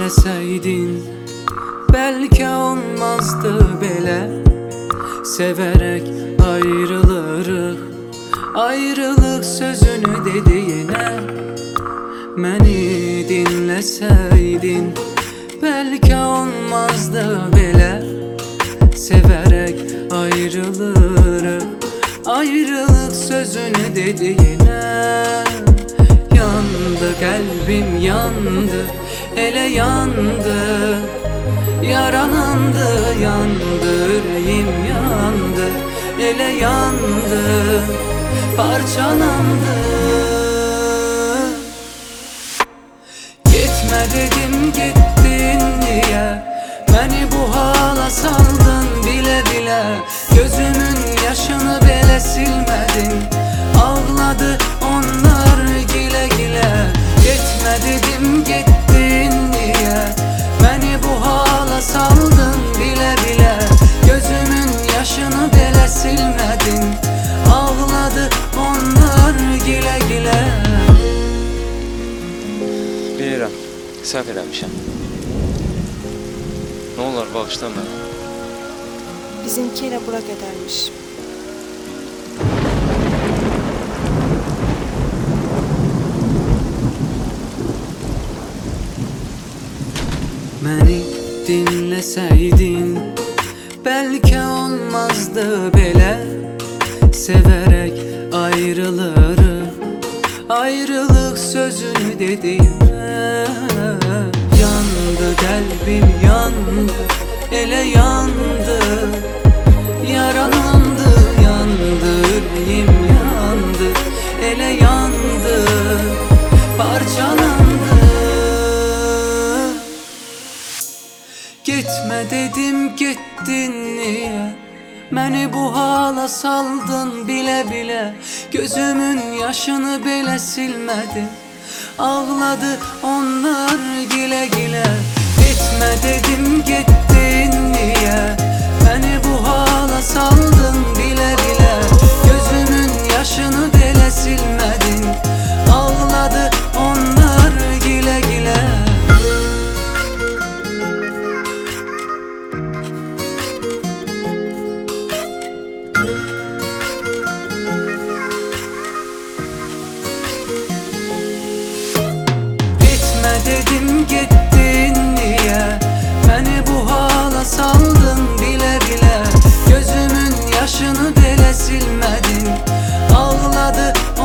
dinleseydin belki olmazdı belə. Severek ayrılırıq, ayrılık sözünü dediğine. Məni dinleseydin belki olmazdı belə. Severek ayrılırıq, ayrılık sözünü dediğine. Yandı kalbim yandı, ele yandı. Yaralandı yandı, yüreğim yandı. Ele yandı, parçalandı. Gitme dedim gittin niye? Beni bu hala saldın bile bile. Gözümün yaşını bile silmedin. Ağladı onlar gile gile. Gitme dedim gittin niye? Beni bu hala saldın bile bile. Gözümün yaşını bile silmedin. Ağladı onlar gile gile. Bilirəm, səhv eləmişəm. Ne olar bağışla məni. Bizimki elə bura qədərmiş. Məni dinleseydin belki olmazdı belə. Severek ayrılırıq, ayrılık sözünü dediğine. Yandı kalbim yandı, ele yandı. Yaralandı yandı, yüreğim yandı. Ele yandı, parçalandı. Gitme dedim gittin niye? Beni bu hala saldın bile bile. Gözümün yaşını bile silmedin. Ağladı onlar gile gile. Gitme dedim gittin niye? Beni bu hala saldın bile bile. Gözümün yaşını bile silmedin. Ağladı onlar gile gile. Dedim gittin niye? Beni bu hala saldın bile bile. Gözümün yaşını bile silmedin. Ağladı